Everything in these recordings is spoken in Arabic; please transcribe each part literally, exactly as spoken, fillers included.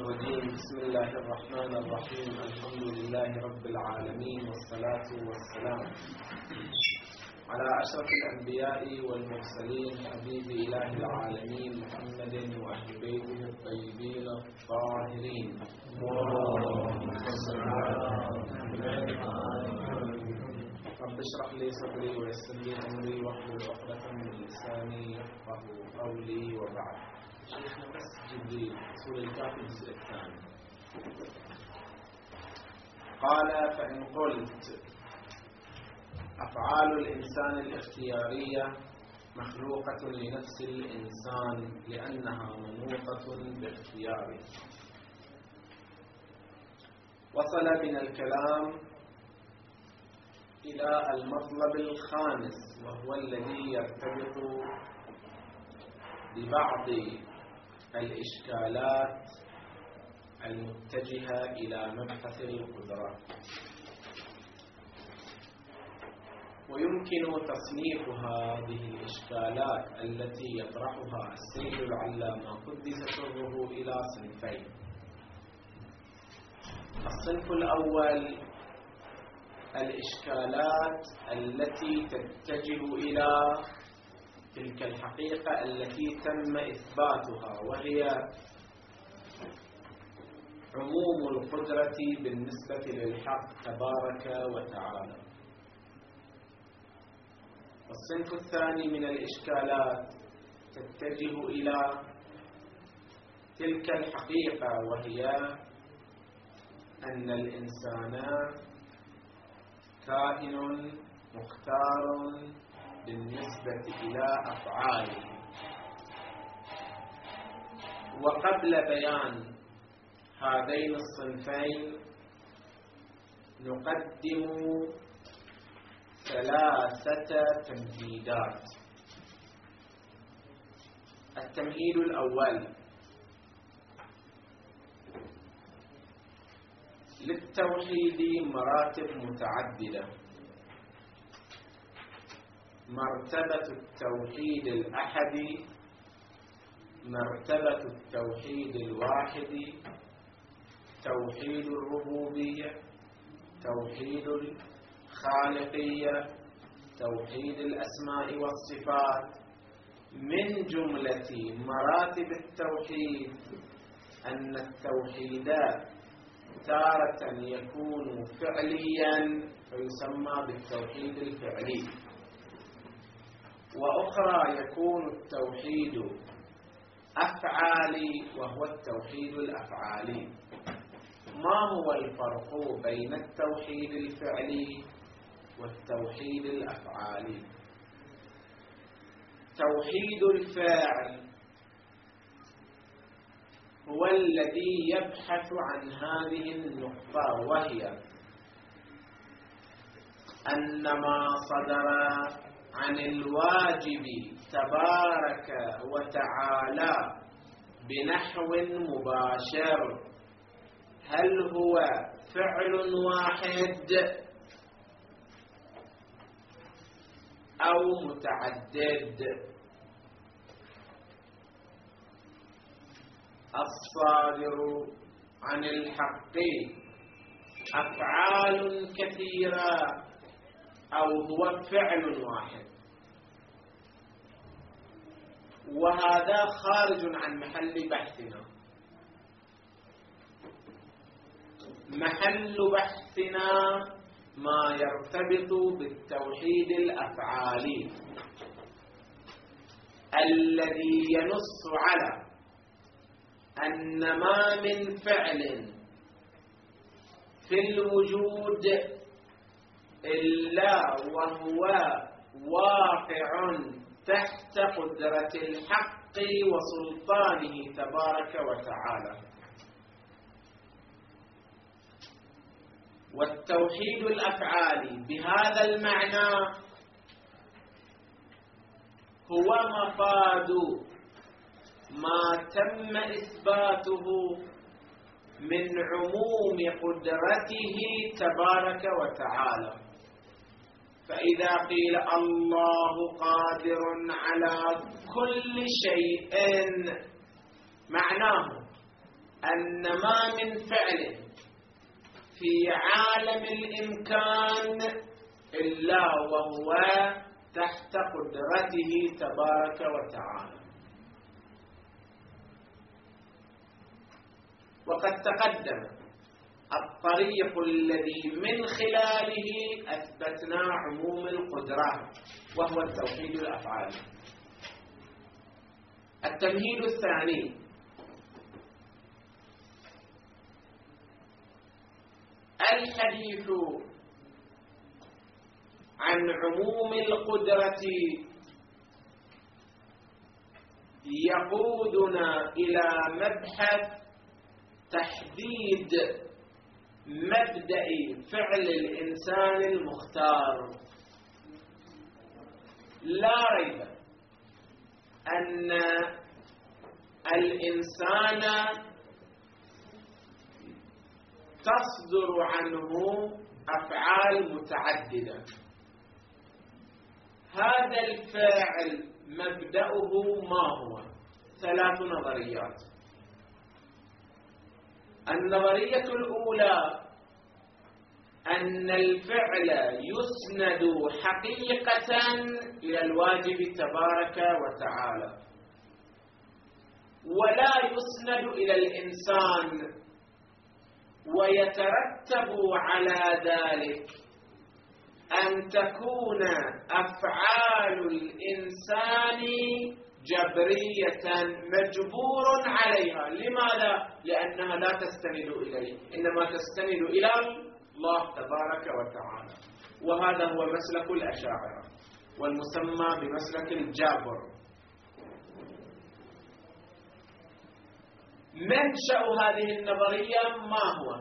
الرجيم. بسم الله الرحمن الرحيم. الحمد لله رب العالمين، والصلاة والسلام على أشرف الأنبياء والمرسلين، حبيب إله العالمين محمد وأهل بيته الطيبين الطاهرين. رب اشرح لي صدري ويسر لي أمري واحلل عقدة من لساني يفقهوا قولي. وبعد، شيخنا بس جبريل سورة الكافر الجزء الثاني قال: فإن قلت أفعال الإنسان الاختيارية مخلوقة لنفس الإنسان لأنها منوطة باختياره. وصل بنا الكلام إلى المطلب الخامس، وهو الذي يرتبط ببعض الإشكالات المتجهة إلى مبحث القدرات، ويمكن تصنيف هذه الإشكالات التي يطرحها السيد العلامة قدس سره إلى صنفين. الصنف الأول الإشكالات التي تتجه إلى تلك الحقيقة التي تم إثباتها، وهي عموم القدرة بالنسبة للحق تبارك وتعالى. الصنف الثاني من الإشكالات تتجه إلى تلك الحقيقة، وهي أن الإنسان كائن مختار بالنسبة إلى أفعاله. وقبل بيان هذين الصنفين نقدم ثلاثة تمهيدات. التمهيد الأول: للتوحيد مراتب متعددة. مرتبة التوحيد الأحدي، مرتبة التوحيد الواحدي، توحيد الربوبية، توحيد الخالقية، توحيد الأسماء والصفات. من جملة مراتب التوحيد أن التوحيد تارة يكون فعليا فيسمى بالتوحيد الفعلي، وأخرى يكون التوحيد أفعالي وهو التوحيد الأفعالي. ما هو الفرق بين التوحيد الفعلي والتوحيد الأفعالي؟ توحيد الفاعل هو الذي يبحث عن هذه النقطة، وهي أن ما صدر عن الواجب تبارك وتعالى بنحو مباشر هل هو فعل واحد أو متعدد؟ الصادر عن الحق أفعال كثيرة أو هو فعل واحد؟ وهذا خارج عن محل بحثنا. محل بحثنا ما يرتبط بالتوحيد الأفعالي الذي ينص على أن ما من فعل في الوجود إلا وهو واقع تحت قدرة الحق وسلطانه تبارك وتعالى. والتوحيد الأفعالي بهذا المعنى هو مفاد ما تم إثباته من عموم قدرته تبارك وتعالى. فإذا قيل الله قادر على كل شيء معناه أن ما من فعل في عالم الإمكان إلا وهو تحت قدرته تبارك وتعالى. وقد تقدم الطريق الذي من خلاله أثبتنا عموم القدرة، وهو التوحيد الأفعالي. التمهيد الثاني: الحديث عن عموم القدرة يقودنا إلى مبحث تحديد مبدأ فعل الإنسان المختار. لا ريب أن الإنسان تصدر عنه أفعال متعددة. هذا الفاعل مبدأه ما هو؟ ثلاث نظريات. النظرية الأولى أن الفعل يسند حقيقة إلى الواجب تبارك وتعالى، ولا يسند إلى الإنسان، ويترتب على ذلك أن تكون أفعال الإنسان جبرية مجبور عليها. لماذا؟ لأنها لا تستند إليه، إنما تستند إلى الله تبارك وتعالى. وهذا هو مسلك الأشاعرة والمسمى بمسلك الجابر. منشأ هذه النظرية ما هو؟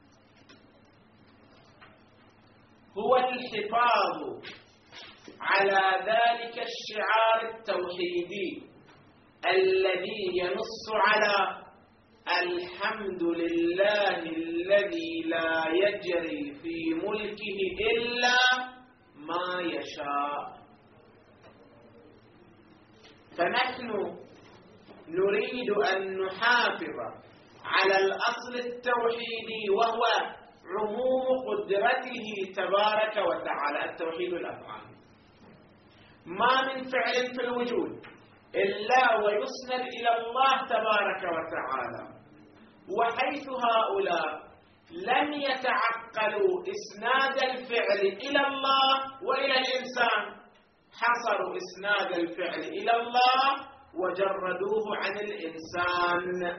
هو الحفاظ على ذلك الشعار التوحيدي الذي ينص على الحمد لله الذي لا يجري في ملكه إلا ما يشاء. فنحن نريد أن نحافظ على الأصل التوحيدي، وهو عموم قدرته تبارك وتعالى، التوحيد الأفعالي. ما من فعل في الوجود إلا ويسند إلى الله تبارك وتعالى. وحيث هؤلاء لم يتعقلوا إسناد الفعل إلى الله وإلى الإنسان، حصروا إسناد الفعل إلى الله وجردوه عن الإنسان.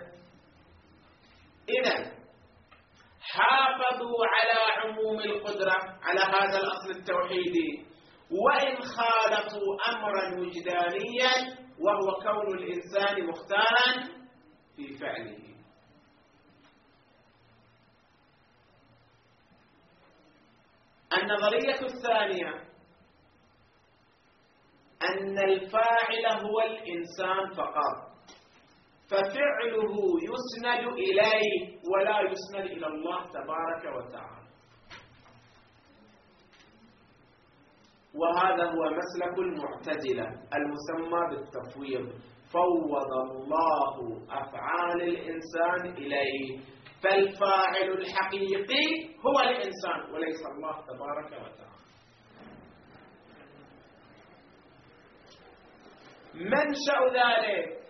إذن حافظوا على عموم القدرة، على هذا الأصل التوحيدي، وإن خالفوا أمرا وجدانيا وهو كون الإنسان مختارا في فعله. النظرية الثانية أن الفاعل هو الإنسان فقط، ففعله يسند إليه ولا يسند إلى الله تبارك وتعالى. وهذا هو مسلك المعتزلة المسمى بالتفويض. فوض الله أفعال الإنسان إليه، فالفاعل الحقيقي هو الإنسان وليس الله تبارك وتعالى. منشأ ذلك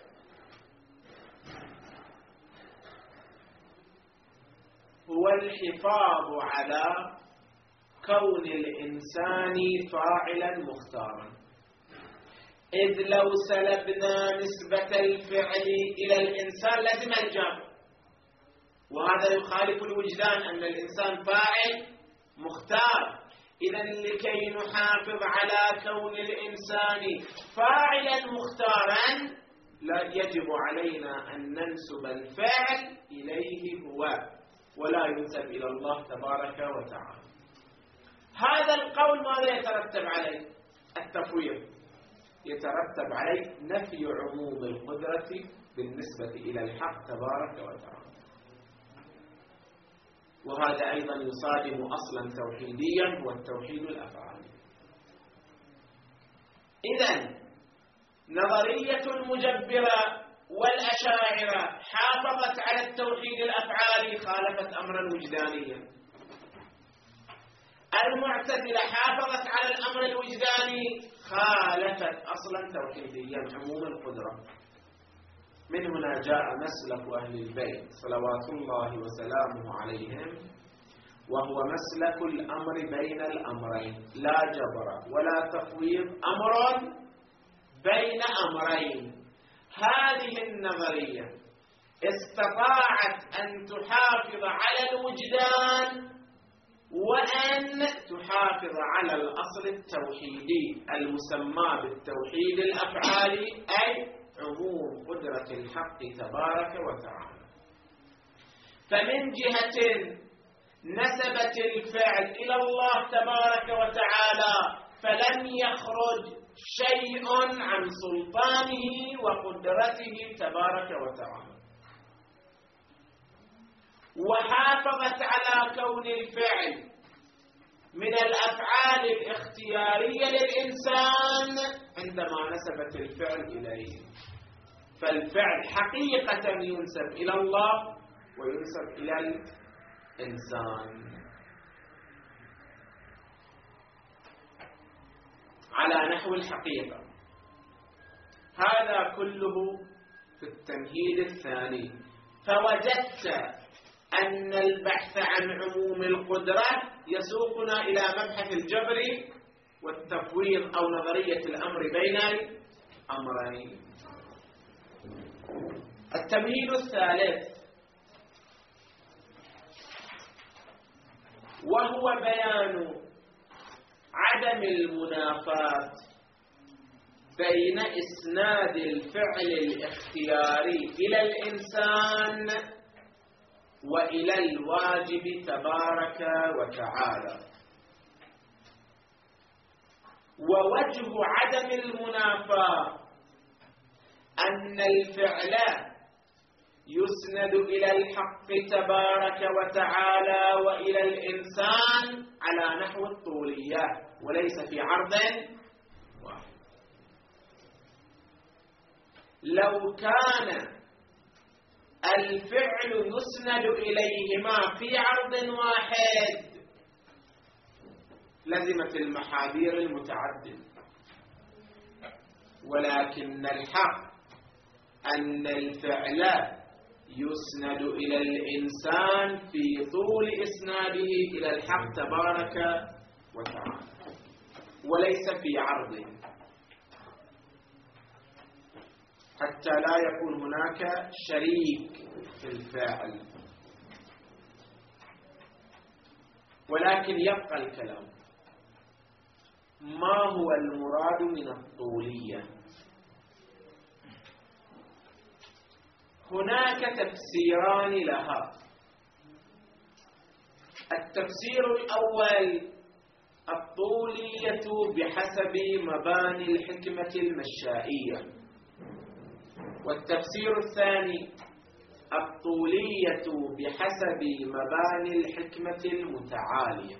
هو الحفاظ على كون الإنسان فاعلا مختارا، إذ لو سلبنا نسبة الفعل إلى الإنسان لازم الجابر، وهذا يخالف الوجدان أن الإنسان فاعل مختار. إذن لكي نحافظ على كون الإنسان فاعلا مختارا لا يجب علينا أن ننسب الفعل إليه هو، ولا ينسب إلى الله تبارك وتعالى. هذا القول ماذا يترتب عليه؟ التفويض. يترتب عليه نفي عموم القدرة بالنسبة إلى الحق تبارك وتعالى. وهذا أيضا يصادم أصلا توحيديا هو التوحيد الأفعالي. إذن نظرية المجبرة والأشاعرة حافظت على التوحيد الأفعالي خالفت أمرا وجدانيا. المعتزلة حافظت على الأمر الوجداني خالفت أصلا توحيديا عموم القدرة. من هنا جاء مسلك أهل البيت صلوات الله وسلامه عليهم، وهو مسلك الأمر بين الأمرين، لا جبر ولا تفويض، أمر بين أمرين. هذه النظرية استطاعت أن تحافظ على الوجدان وأن تحافظ على الأصل التوحيدي المسمى بالتوحيد الأفعالي، أي عموم قدرة الحق تبارك وتعالى. فمن جهة نسبت الفعل إلى الله تبارك وتعالى، فلم يخرج شيء عن سلطانه وقدرته تبارك وتعالى، وحافظت على كون الفعل من الأفعال الاختيارية للإنسان عندما نسبت الفعل إليه. فالفعل حقيقة ينسب إلى الله وينسب إلى الإنسان على نحو الحقيقة. هذا كله في التمهيد الثاني. فوجدت أن البحث عن عموم القدرة يسوقنا إلى مبحث الجبر والتفويض أو نظرية الأمر بين الأمرين. التمهيد الثالث وهو بيان عدم المنافاة بين إسناد الفعل الاختياري إلى الإنسان وإلى الواجب تبارك وتعالى. ووجه عدم المنافاة أن الفعل يسند إلى الحق تبارك وتعالى وإلى الإنسان على نحو الطولية وليس في عرض واحد. لو كان الفعل يسند إليهما في عرض واحد لزمت المحاذير المتعددة، ولكن الحق أن الفعل يسند إلى الإنسان في طول إسناده إلى الحق تبارك وتعالى وليس في عرضه، حتى لا يكون هناك شريك في الفاعل. ولكن يبقى الكلام، ما هو المراد من الطولية؟ هناك تفسيران لها. التفسير الأول الطولية بحسب مباني الحكمة المشائية، والتفسير الثاني الطولية بحسب مباني الحكمة المتعالية.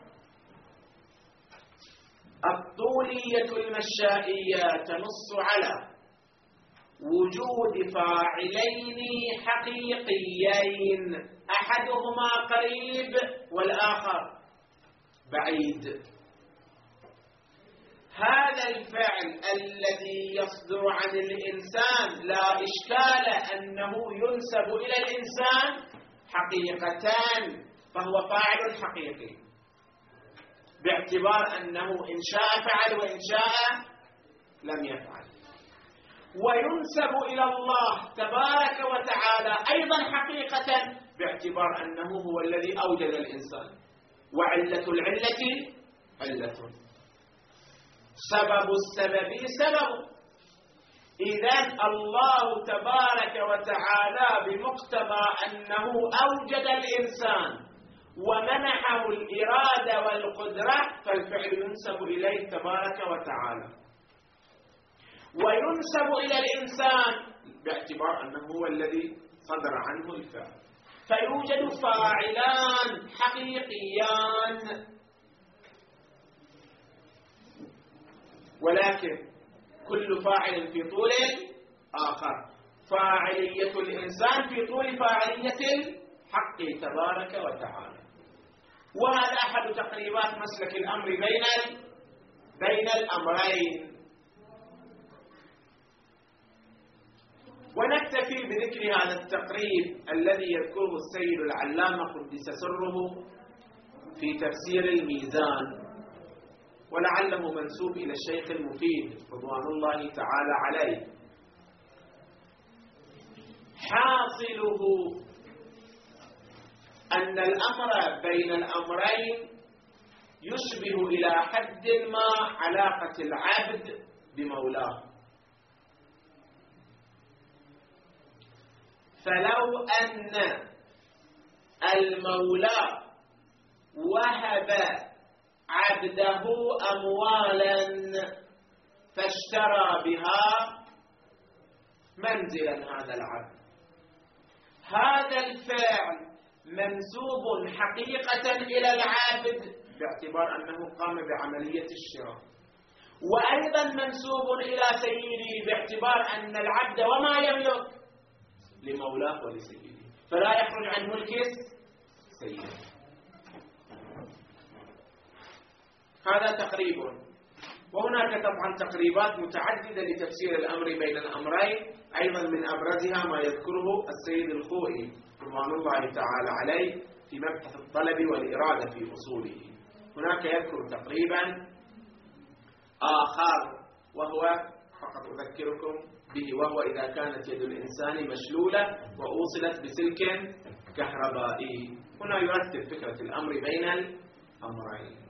الطولية المشائية تنص على وجود فاعلين حقيقيين أحدهما قريب والآخر بعيد. هذا الفعل الذي يصدر عن الإنسان لا إشكال أنه ينسب إلى الإنسان حقيقتان، فهو فاعل حقيقي باعتبار أنه إن شاء فعل وإن شاء لم يفعل. وينسب إلى الله تبارك وتعالى أيضا حقيقة باعتبار أنه هو الذي أوجد الإنسان، وعلة العلة علة، سبب السبب سبب. إذن الله تبارك وتعالى بمقتضى أنه أوجد الإنسان ومنحه الإرادة والقدرة، فالفعل ينسب إليه تبارك وتعالى، وينسب إلى الإنسان باعتبار أنه هو الذي صدر عنه الفعل. فيوجد فاعلان حقيقيان، ولكن كل فاعل في طول آخر. فاعلية الإنسان في طول فاعلية الحق تبارك وتعالى. وهذا أحد تقريبات مسلك الأمر بين بين الأمرين. ونكتفي بذكر هذا التقريب الذي يذكره السيد العلامة قدس سره في تفسير الميزان، ولعله منسوب إلى الشيخ المفيد رضوان الله تعالى عليه. حاصله أن الأمر بين الأمرين يشبه إلى حد ما علاقة العبد بمولاه. فلو أن المولى وهب عبده أموالا فاشترى بها منزلا هذا العبد، هذا الفعل منسوب حقيقة إلى العابد باعتبار أنه قام بعملية الشراء، وأيضا منسوب إلى سيده باعتبار أن العبد وما يملك لمولاه ولسيده، فلا يخرج عن ملك سيده. هذا تقريب. وهناك طبعا تقريبات متعددة لتفسير الأمر بين الأمرين، أيضا من أبرزها ما يذكره السيد الخوئي رضوان الله تعالى عليه في مبحث الطلب والإرادة في أصوله. هناك يذكر تقريبا آخر وهو فقط أذكركم به، وهو إذا كانت يد الإنسان مشلولة وأوصلت بسلك كهربائي. هنا يرتب فكرة الأمر بين الأمرين.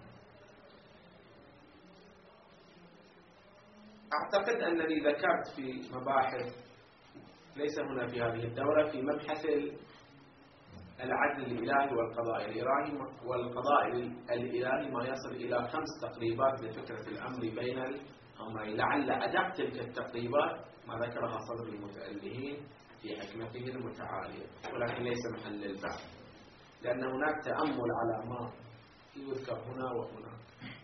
أعتقد أنني ذكرت في مباحث ليس هنا في هذه الدورة في مبحث العدل الإلهي والقضاء الإلهي والقضاء الإلهي ما يصل إلى خمس تقريبات لفكرة الأمر بين الأمرين. لعل أدق تلك التقريبات ما ذكرها صدر المتألهين في حكمته المتعالية، ولكن ليس محل البحث، لأن هناك تأمل على ما يذكر هنا وهنا.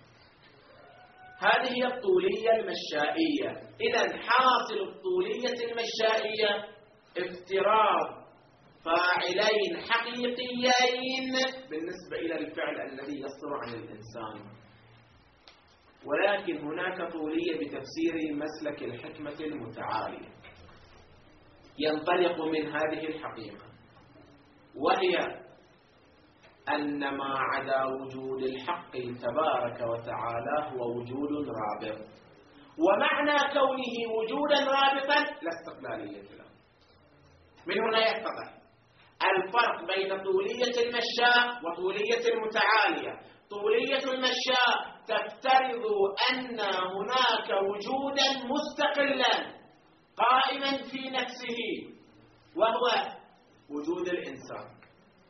هذه هي الطولية المشائية. إذن حاصل الطولية المشائية افتراض فاعلين حقيقيين بالنسبة إلى الفعل الذي يصدر عن الإنسان، ولكن هناك طولية بتفسير مسلك الحكمة المتعالية ينطلق من هذه الحقيقة، وهي أن ما عدا وجود الحق تبارك وتعالى هو وجود رابط. ومعنى كونه وجودا رابطا لا استقلالية له. من هنا يتضح الفرق بين طولية المشاء وطولية المتعالية. طولية المشاء تفترض أن هناك وجودا مستقلا قائما في نفسه وهو وجود الإنسان.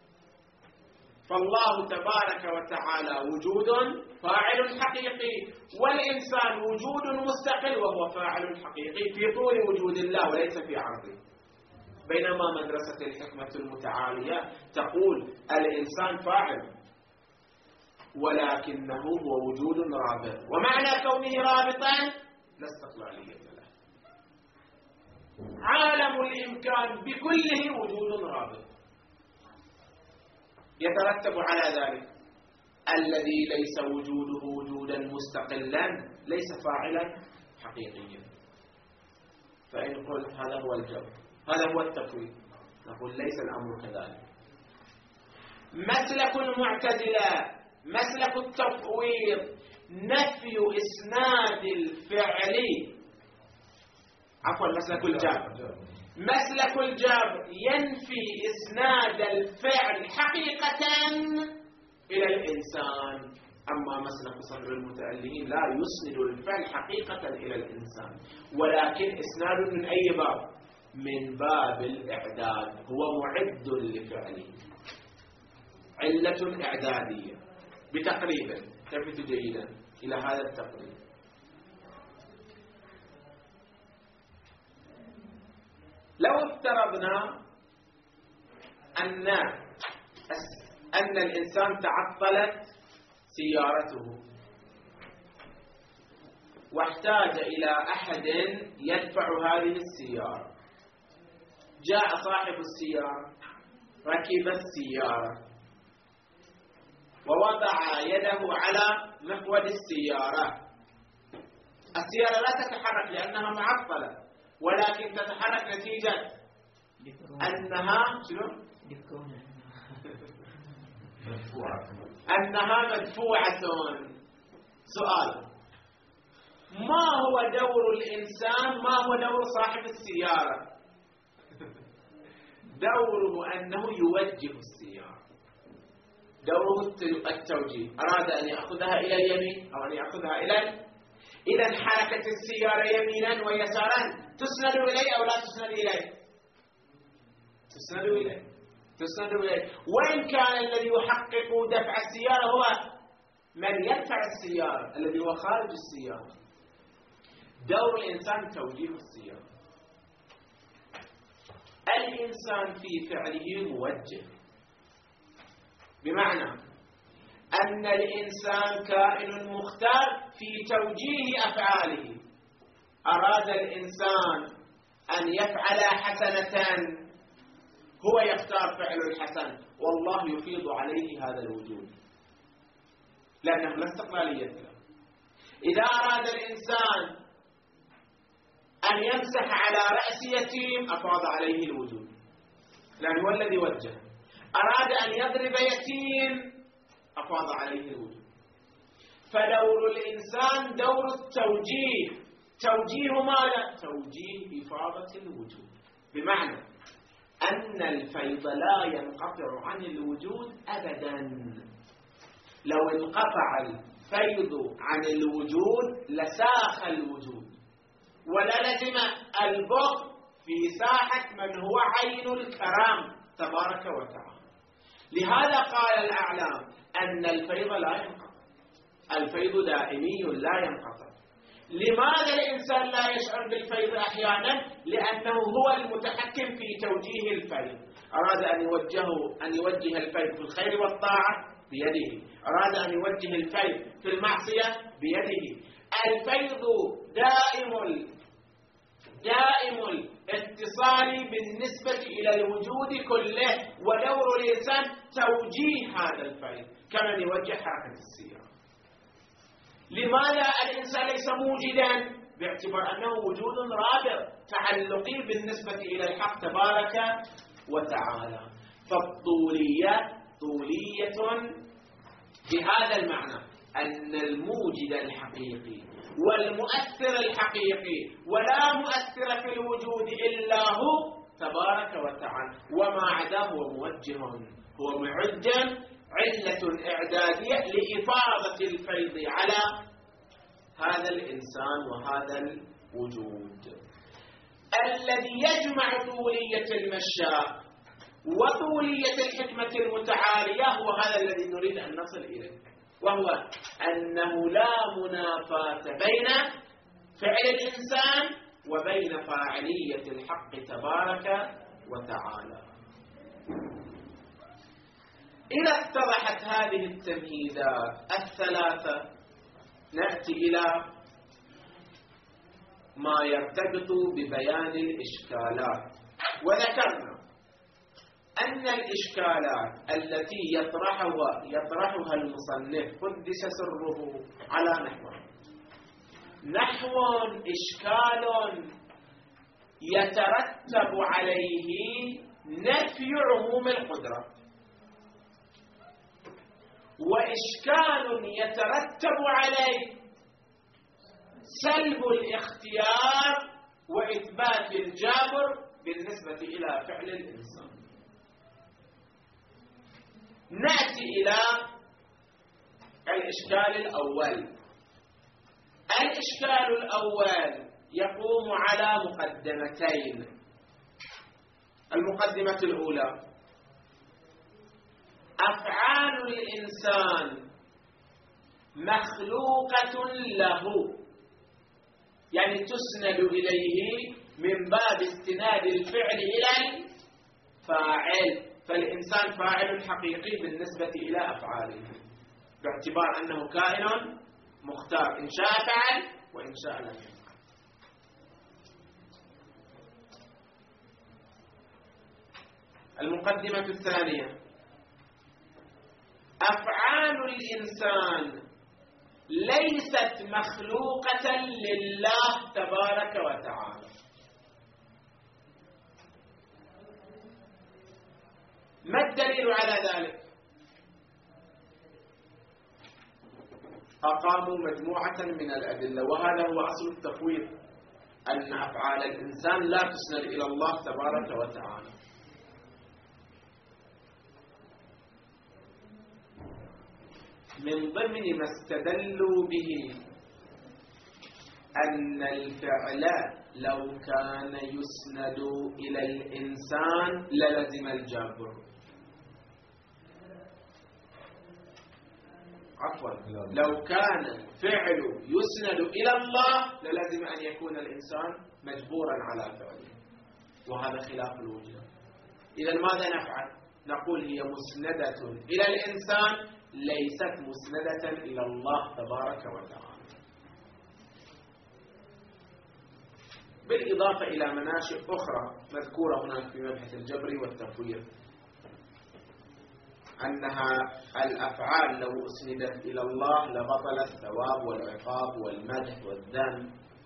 فالله تبارك وتعالى وجود فاعل حقيقي، والإنسان وجود مستقل وهو فاعل حقيقي في طول وجود الله وليس في عرضه. بينما مدرسة الحكمة المتعالية تقول الإنسان فاعل ولكنه هو وجود رابط، ومعنى كونه رابطا لا استقلالية له. عالم الإمكان بكله وجود رابط، يترتب على ذلك الذي ليس وجوده وجودا مستقلا ليس فاعلا حقيقيا. فإن قلت هذا هو الجو، هذا هو التفويض، نقول ليس الأمر كذلك. مسلك المعتزلة مسلك التفويض نفي إسناد الفعل، عفوا مسلك الجبر مسلك الجبر ينفي إسناد الفعل حقيقة إلى الإنسان. أما مسلك صدر المتألهين لا يسند الفعل حقيقة إلى الإنسان، ولكن إسناد من أي باب؟ من باب الإعداد، هو معد لفعله، علة إعدادية بتقريب. التفت جيدا إلى هذا التقريب. لو افترضنا أن أن الإنسان تعطلت سيارته واحتاج إلى أحد يدفع هذه السيارة، جاء صاحب السيارة، ركب السيارة ووضع يده على مقود السيارة. السيارة لا تتحرك لأنها معطلة، ولكن تتحرك نتيجة أنها شنو؟ أنها مدفوعة. سؤال: ما هو دور الإنسان؟ ما هو دور صاحب السيارة؟ دوره أنه يوجه السيارة، دوره التوجيه. أراد أن يأخذها إلى اليمين أو أن يأخذها إلى إذا حركة السيارة يمينا ويسارا تسند إليه أو لا تسند إليه؟ تسند إليه، تسند إليه. وإن كان الذي يحقق دفع السيارة هو من يدفع السيارة، الذي هو خارج السيارة. دور الإنسان توجيه السيارة. الإنسان في فعله موجه، بمعنى أن الإنسان كائن مختار في توجيه أفعاله. أراد الإنسان أن يفعل حسنة، هو يختار فعل الحسن، والله يفيض عليه هذا الوجود لأنه لا استقلالية له. إذا أراد الإنسان أن يمسح على رأس يتيم أفاض عليه الوجود لأنه هو الذي وجه. أراد أن يضرب يتيم أفاض عليه الوجود. فدور الإنسان دور التوجيه. توجيه ماذا؟ توجيه إفاضة الوجود، بمعنى أن الفيض لا ينقطع عن الوجود أبدا. لو انقطع الفيض عن الوجود لساخ الوجود وللزم البغض في ساحة من هو عين الكرام تبارك وتعالى. لهذا قال الأعلام أن الفيض لا ينقطع، الفيض دائمي لا ينقطع. لماذا الإنسان لا يشعر بالفيض أحيانا؟ لأنه هو المتحكم في توجيه الفيض. أراد أن يوجهه أن يوجه الفيض في الخير والطاعة بيده، أراد أن يوجه الفيض في المعصية بيده. الفيض دائم دائم الاتصال بالنسبة إلى الوجود كله، ودور الإنسان توجيه هذا الفيض كمن يوجه حركة السيارة. لماذا الإنسان ليس موجدا؟ باعتبار أنه وجود رابط تعلقي بالنسبة إلى الحق تبارك وتعالى. فالطولية طولية بهذا المعنى أن الموجد الحقيقي والمؤثر الحقيقي ولا مؤثر في الوجود إلا هو تبارك وتعالى، وما عداه هو موجه، هو معد، علة إعدادية لإفاضة الفيض على هذا الإنسان وهذا الوجود. الذي يجمع طولية المشاء وطولية الحكمة المتعالية هو هذا الذي نريد أن نصل إليه، وهو أنه لا منافاة بين فعل الإنسان وبين فاعلية الحق تبارك وتعالى. إذا اتضحت هذه التمهيدات الثلاثة نأتي إلى ما يرتبط ببيان الإشكالات. وذكرنا أن الإشكالات التي يطرحها يطرحها المصنف قدس سره على نحوين: نحو إشكال يترتب عليه نفي عموم القدرة، وإشكال يترتب عليه سلب الاختيار وإثبات الجابر بالنسبة إلى فعل الإنسان. نأتي إلى الإشكال الأول. الإشكال الأول يقوم على مقدمتين. المقدمة الأولى: أفعال الإنسان مخلوقة له، يعني تسند إليه من باب استناد الفعل إلى الفاعل، فالإنسان فاعل حقيقي بالنسبة إلى أفعاله باعتبار أنه كائن مختار، إن شاء فعل وإن شاء لم يفعل. المقدمة الثانية: أفعال الإنسان ليست مخلوقة لله تبارك وتعالى. ما الدليل على ذلك؟ أقاموا مجموعة من الأدلة، وهذا هو أصل التفويض، أن أفعال الإنسان لا تسند إلى الله تبارك وتعالى. من ضمن ما استدلوا به أن الفعل لو كان يسند إلى الإنسان للزم الجبر. عفوا، لو كان الفعل يسند إلى الله للزم أن يكون الإنسان مجبورا على فعله، وهذا خلاف الوجود. إذا ماذا نفعل؟ نقول هي مسندة إلى الإنسان ليست مسندة إلى الله تبارك وتعالى. بالإضافة إلى مناشئ أخرى مذكورة هناك في مبحث الجبر والتفويض، أنها الأفعال لو أسندت إلى الله لبطل الثواب والعقاب والمدح والذم،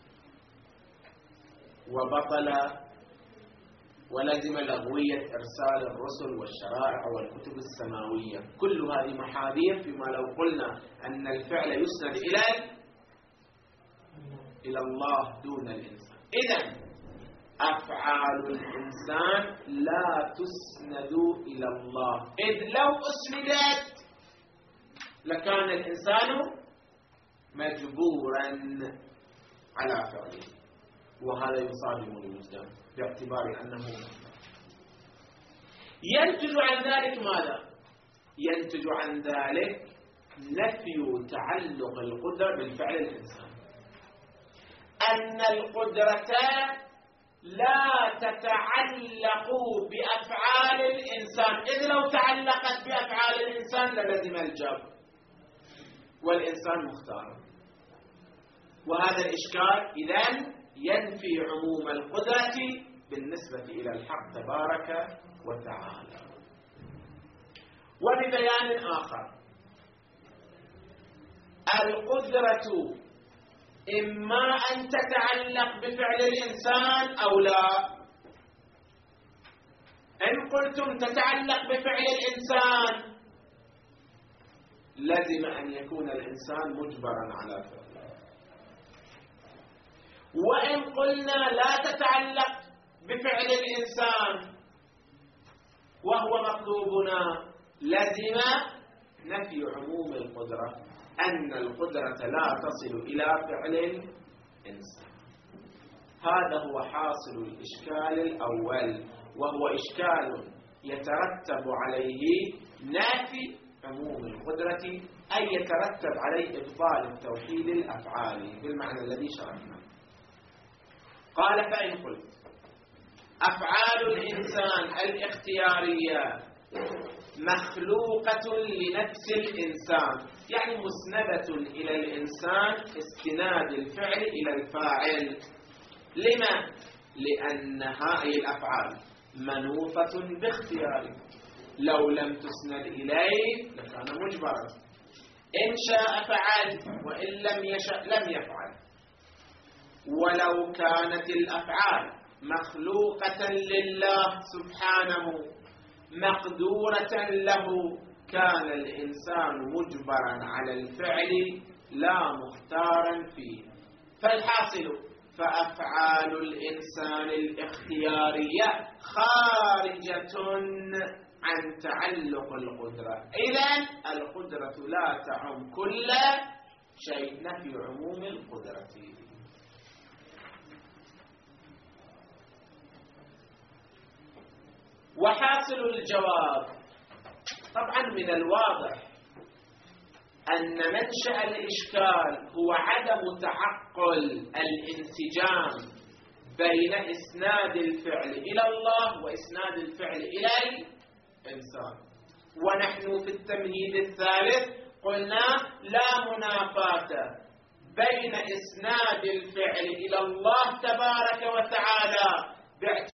وبطل ولزم لغوية إرسال الرسل والشرائع والكتب السماوية. كل هذه محاذير فيما لو قلنا أن الفعل يسند إلى إلى الله دون الإنسان. إذن أفعال الإنسان لا تسند إلى الله، إذ لو أسندت لكان الإنسان مجبورا على فعله، وهذا يصادم الوجدان باعتبار أنه ينتج عن ذلك ماذا؟ ينتج عن ذلك نفي تعلق القدرة بالفعل الإنسان، أن القدرة لا تتعلق بأفعال الإنسان، إذ لو تعلقت بأفعال الإنسان للزم الجبر، والإنسان مختار. وهذا الإشكال إذن ينفي عموم القدرة بالنسبة إلى الحق تبارك وتعالى. وببيان آخر: القدرة إما أن تتعلق بفعل الإنسان أو لا. إن قلتم تتعلق بفعل الإنسان لازم أن يكون الإنسان مجبرا على فعله، وإن قلنا لا تتعلق بفعل الإنسان وهو مطلوبنا لازم نفي عموم القدرة، أن القدرة لا تصل إلى فعل الإنسان. هذا هو حاصل الإشكال الأول، وهو إشكال يترتب عليه نفي عموم القدرة، أي يترتب عليه إبطال التوحيد الأفعالي بالمعنى الذي شرحنا. قال: فإن قلت أفعال الإنسان الاختيارية مخلوقة لنفس الإنسان، يعني مسندة إلى الإنسان استناد الفعل إلى الفاعل. لما؟ لأن هذه الأفعال منوطة باختياره، لو لم تسند إليه لكان مجبرا، إن شاء فعل وإن لم يشأ لم يفعل. ولو كانت الأفعال مخلوقة لله سبحانه مقدورة له كان الإنسان مجبرا على الفعل لا مختارا فيه. فالحاصل: فأفعال الإنسان الاختيارية خارجة عن تعلق القدرة، إذن القدرة لا تعم كل شيء، نفي عموم القدرة. وحاصل الجواب: طبعا من الواضح أن منشأ الإشكال هو عدم تعقل الانسجام بين إسناد الفعل إلى الله وإسناد الفعل إلى الإنسان. ونحن في التمهيد الثالث قلنا لا منافاة بين إسناد الفعل إلى الله تبارك وتعالى